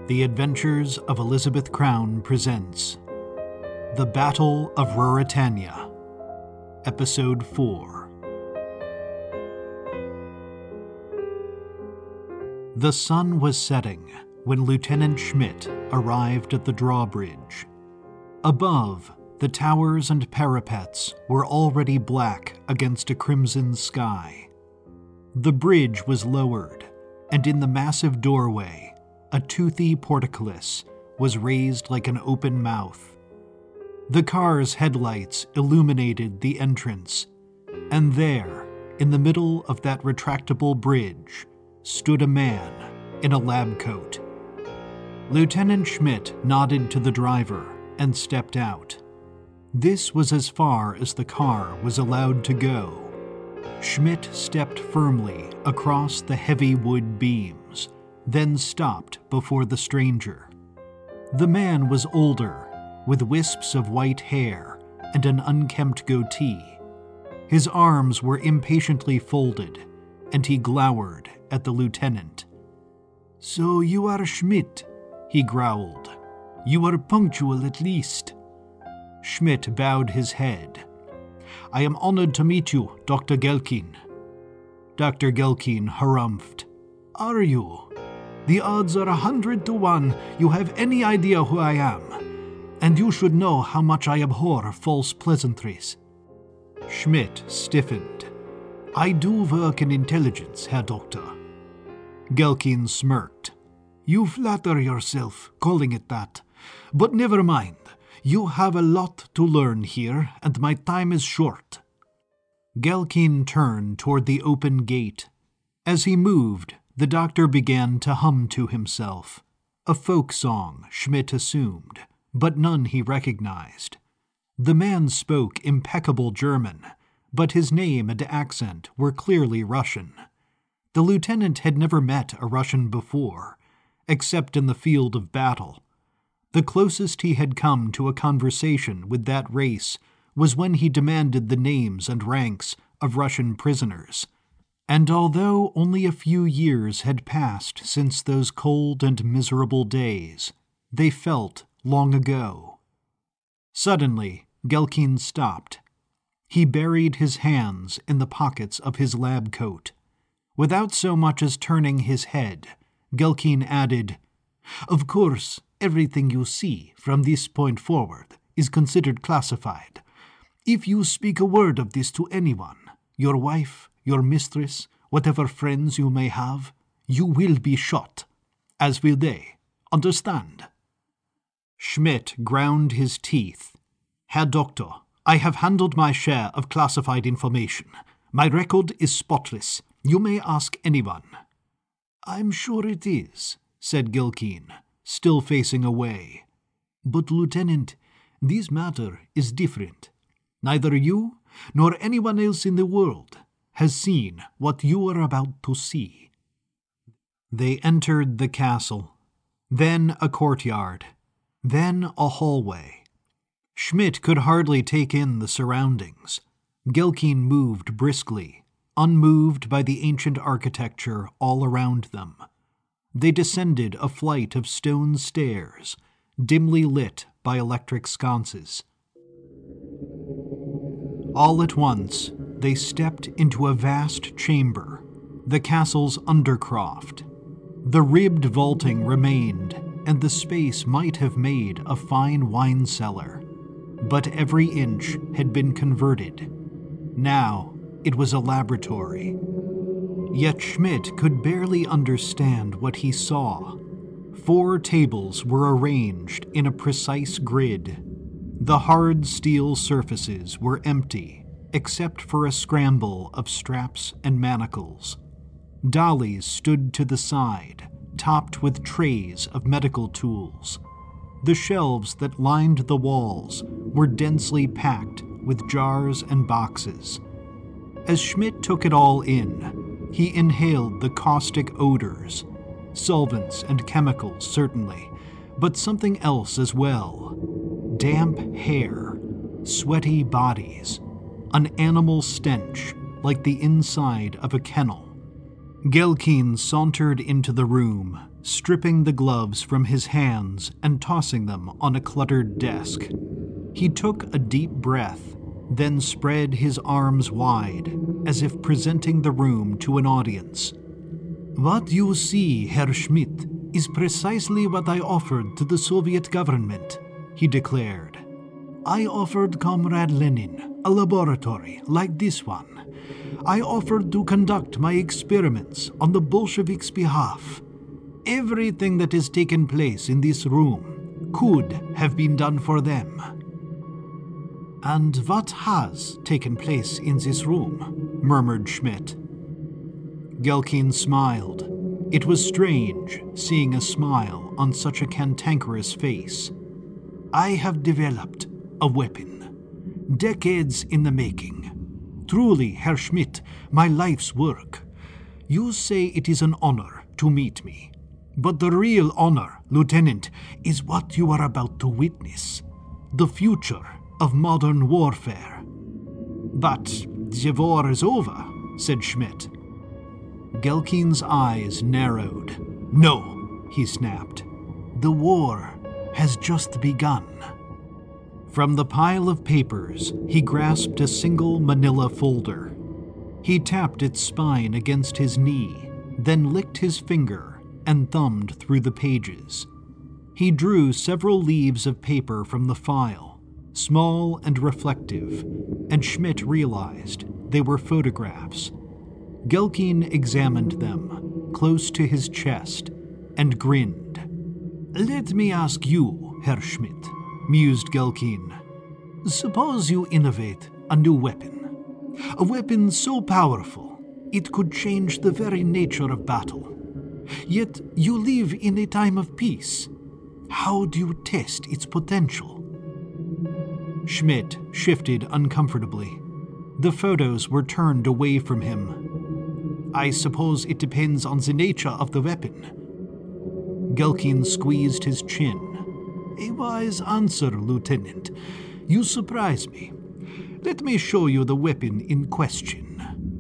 The Adventures of Elizabeth Crown presents The Battle of Ruritania, Episode 4. The sun was setting when Lieutenant Schmidt arrived at the drawbridge. Above, the towers and parapets were already black against a crimson sky. The bridge was lowered, and in the massive doorway, a toothy portcullis was raised like an open mouth. The car's headlights illuminated the entrance, and there, in the middle of that retractable bridge, stood a man in a lab coat. Lieutenant Schmidt nodded to the driver and stepped out. This was as far as the car was allowed to go. Schmidt stepped firmly across the heavy wood beams, then stopped before the stranger. The man was older, with wisps of white hair and an unkempt goatee. His arms were impatiently folded, and he glowered at the lieutenant. "So you are Schmidt," he growled. "You are punctual at least." Schmidt bowed his head. "I am honored to meet you, Dr. Gelkin." Dr. Gelkin harumphed. "Are you? The odds are 100 to 1 you have any idea who I am, and you should know how much I abhor false pleasantries." Schmidt stiffened. "I do work in intelligence, Herr Doctor." Gelkin smirked. "You flatter yourself, calling it that. But never mind. You have a lot to learn here, and my time is short." Gelkin turned toward the open gate. As he moved, the doctor began to hum to himself. A folk song, Schmidt assumed, but none he recognized. The man spoke impeccable German, but his name and accent were clearly Russian. The lieutenant had never met a Russian before, except in the field of battle. The closest he had come to a conversation with that race was when he demanded the names and ranks of Russian prisoners. And although only a few years had passed since those cold and miserable days, they felt long ago. Suddenly, Gelkin stopped. He buried his hands in the pockets of his lab coat. Without so much as turning his head, Gelkin added, "Of course, everything you see from this point forward is considered classified. If you speak a word of this to anyone, your wife, your mistress, whatever friends you may have, you will be shot, as will they. Understand?" Schmidt ground his teeth. "Herr Doctor, I have handled my share of classified information. My record is spotless. You may ask anyone." "I'm sure it is," said Gelkin, still facing away. "But, Lieutenant, this matter is different. Neither you nor anyone else in the world has seen what you are about to see." They entered the castle, then a courtyard, then a hallway. Schmidt could hardly take in the surroundings. Gelkin moved briskly, unmoved by the ancient architecture all around them. They descended a flight of stone stairs, dimly lit by electric sconces. All at once, they stepped into a vast chamber, the castle's undercroft. The ribbed vaulting remained, and the space might have made a fine wine cellar. But every inch had been converted. Now it was a laboratory. Yet Schmidt could barely understand what he saw. 4 tables were arranged in a precise grid. The hard steel surfaces were empty, except for a scramble of straps and manacles. Dollies stood to the side, topped with trays of medical tools. The shelves that lined the walls were densely packed with jars and boxes. As Schmidt took it all in, he inhaled the caustic odors, solvents and chemicals certainly, but something else as well. Damp hair, sweaty bodies, an animal stench like the inside of a kennel. Gelkin sauntered into the room, stripping the gloves from his hands and tossing them on a cluttered desk. He took a deep breath, then spread his arms wide, as if presenting the room to an audience. "What you see, Herr Schmidt, is precisely what I offered to the Soviet government," he declared. "I offered Comrade Lenin a laboratory like this one. I offered to conduct my experiments on the Bolsheviks' behalf. Everything that has taken place in this room could have been done for them." "And what has taken place in this room?" murmured Schmidt. Gelkin smiled. It was strange seeing a smile on such a cantankerous face. "I have developed a weapon. Decades in the making. Truly, Herr Schmidt, my life's work. You say it is an honor to meet me. But the real honor, Lieutenant, is what you are about to witness. The future of modern warfare." "But the war is over," said Schmidt. Gelkin's eyes narrowed. "No," he snapped. "The war has just begun." From the pile of papers, he grasped a single manila folder. He tapped its spine against his knee, then licked his finger and thumbed through the pages. He drew several leaves of paper from the file, small and reflective, and Schmidt realized they were photographs. Gelkin examined them, close to his chest, and grinned. "Let me ask you, Herr Schmidt," mused Gelkin. "Suppose you innovate a new weapon. A weapon so powerful, it could change the very nature of battle. Yet you live in a time of peace. How do you test its potential?" Schmidt shifted uncomfortably. The photos were turned away from him. "I suppose it depends on the nature of the weapon." Gelkin squeezed his chin. "A wise answer, Lieutenant. You surprise me. Let me show you the weapon in question."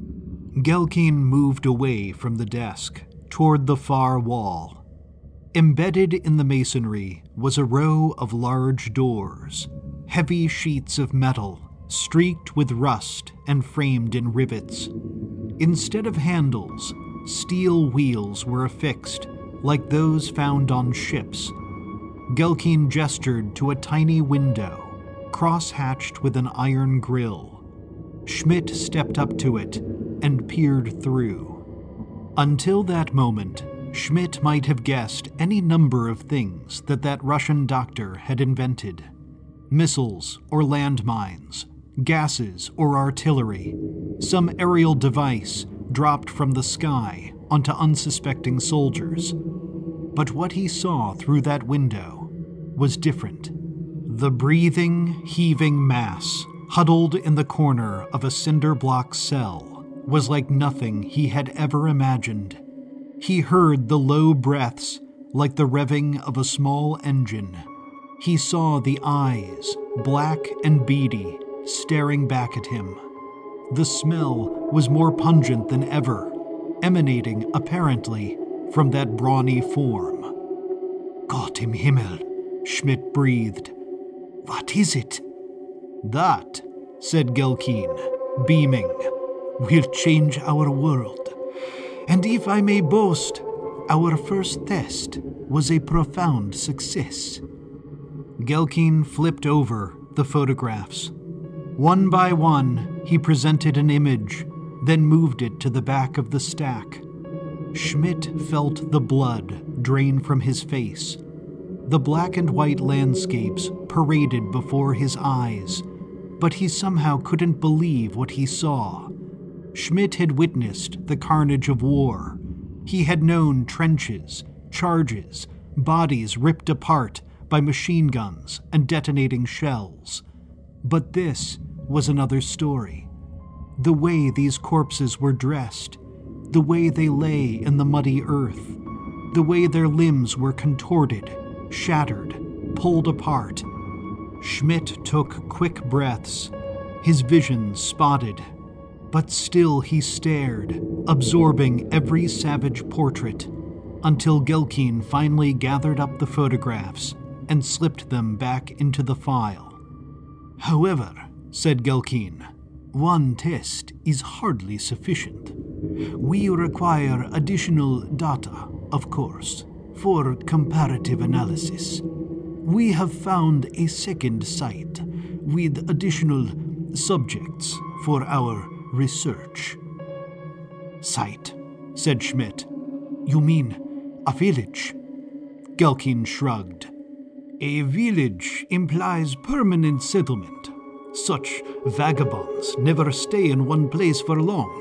Gelkin moved away from the desk, toward the far wall. Embedded in the masonry was a row of large doors, heavy sheets of metal, streaked with rust and framed in rivets. Instead of handles, steel wheels were affixed, like those found on ships. Gelkin gestured to a tiny window, cross-hatched with an iron grill. Schmidt stepped up to it and peered through. Until that moment, Schmidt might have guessed any number of things that Russian doctor had invented. Missiles or landmines, gases or artillery, some aerial device dropped from the sky onto unsuspecting soldiers. But what he saw through that window was different. The breathing, heaving mass, huddled in the corner of a cinder block cell, was like nothing he had ever imagined. He heard the low breaths like the revving of a small engine. He saw the eyes, black and beady, staring back at him. The smell was more pungent than ever, emanating, apparently, from that brawny form. "Gott im Himmel," Schmidt breathed. "What is it?" "That," said Gelkin, beaming, "will change our world. And if I may boast, our first test was a profound success." Gelkin flipped over the photographs. One by one, he presented an image, then moved it to the back of the stack. Schmidt felt the blood drain from his face. The black and white landscapes paraded before his eyes, but he somehow couldn't believe what he saw. Schmidt had witnessed the carnage of war. He had known trenches, charges, bodies ripped apart by machine guns and detonating shells. But this was another story. The way these corpses were dressed, the way they lay in the muddy earth, the way their limbs were contorted, shattered, pulled apart. Schmidt took quick breaths, his vision spotted, but still he stared, absorbing every savage portrait. until Gelkine finally gathered up the photographs and slipped them back into the file. "However," said Gelkine, "one test is hardly sufficient. We require additional data, of course, for comparative analysis. We have found a second site with additional subjects for our research." "Site," said Schmidt. "You mean a village?" Gelkine shrugged. "A village implies permanent settlement. Such vagabonds never stay in one place for long."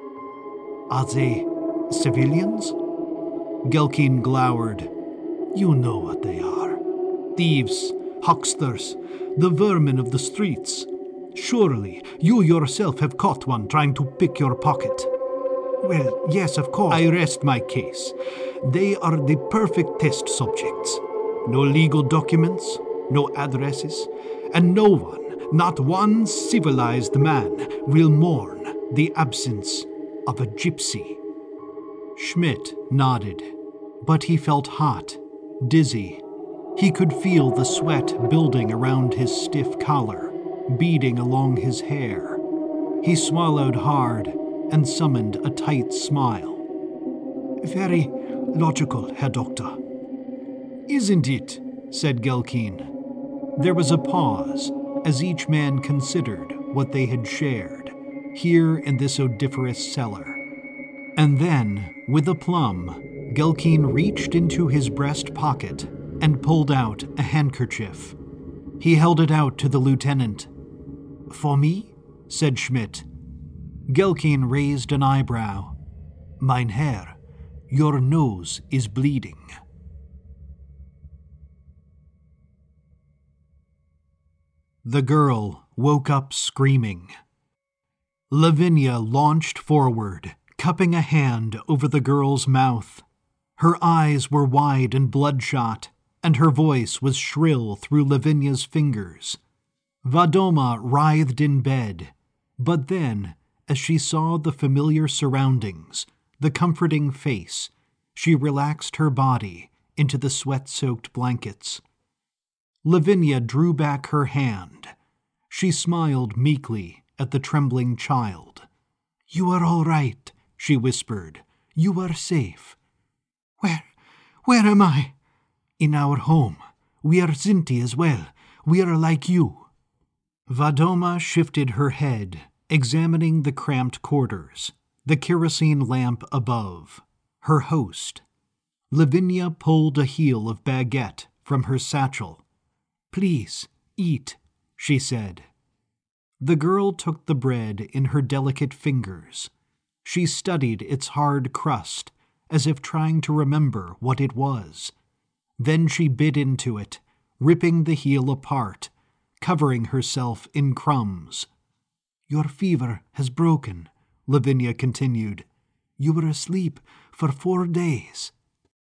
"Are they civilians?" Gelkine glowered. "You know what they are. Thieves, hucksters, the vermin of the streets. Surely you yourself have caught one trying to pick your pocket." "Well, yes, of course." "I rest my case. They are the perfect test subjects. No legal documents, no addresses, and no one, not one civilized man, will mourn the absence of a gypsy." Schmidt nodded, but he felt hot, dizzy. He could feel the sweat building around his stiff collar, beading along his hair. He swallowed hard and summoned a tight smile. "Very logical, Herr Doctor." "Isn't it?" said Gelkine. There was a pause as each man considered what they had shared here in this odoriferous cellar. And then, with aplomb, Gelkine reached into his breast pocket and pulled out a handkerchief. He held it out to the lieutenant. "For me?" said Schmidt. Gelkine raised an eyebrow. "Mein Herr, your nose is bleeding." The girl woke up screaming. Lavinia launched forward, cupping a hand over the girl's mouth. Her eyes were wide and bloodshot, and her voice was shrill through Lavinia's fingers. Vadoma writhed in bed, but then, as she saw the familiar surroundings, the comforting face, she relaxed her body into the sweat-soaked blankets. Lavinia drew back her hand. She smiled meekly at the trembling child. "You are all right," she whispered. "You are safe." Where am I?" "In our home. We are Zinti as well. We are like you." Vadoma shifted her head, examining the cramped quarters, the kerosene lamp above, her host. Lavinia pulled a heel of baguette from her satchel. "Please, eat," she said. The girl took the bread in her delicate fingers. She studied its hard crust, as if trying to remember what it was. Then she bit into it, ripping the heel apart, covering herself in crumbs. "Your fever has broken," Lavinia continued. "You were asleep for 4 days."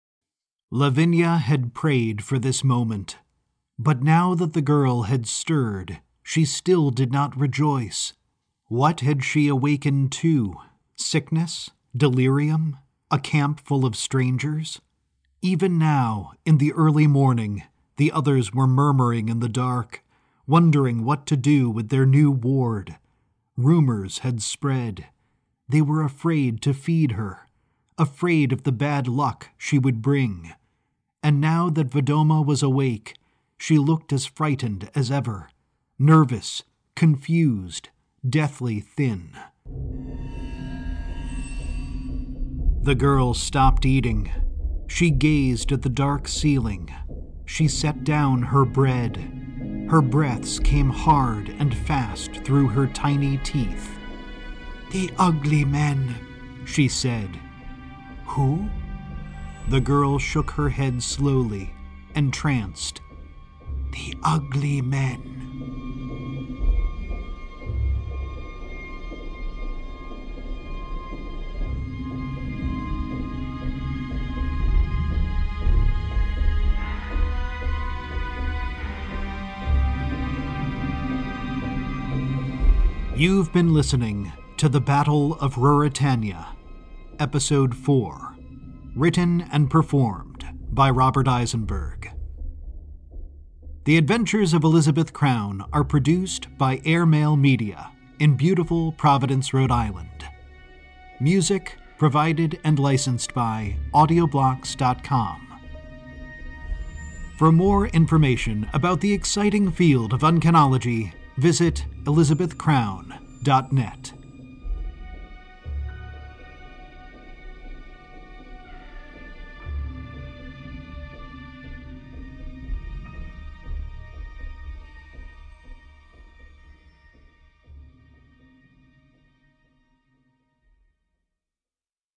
Lavinia had prayed for this moment, but now that the girl had stirred, she still did not rejoice. What had she awakened to? Sickness? Delirium? A camp full of strangers? Even now, in the early morning, the others were murmuring in the dark, wondering what to do with their new ward. Rumors had spread. They were afraid to feed her, afraid of the bad luck she would bring. And now that Vadoma was awake, she looked as frightened as ever, nervous, confused, deathly thin. The girl stopped eating. She gazed at the dark ceiling. She set down her bread. Her breaths came hard and fast through her tiny teeth. "The ugly men," she said. "Who?" The girl shook her head slowly, entranced. "The ugly men." You've been listening to The Battle of Ruritania, Episode 4, Written and performed by Robert Eisenberg. The Adventures of Elizabeth Crown are produced by Airmail Media in beautiful Providence, Rhode Island. Music provided and licensed by audioblocks.com. For more information about the exciting field of uncanology, visit elizabethcrown.net.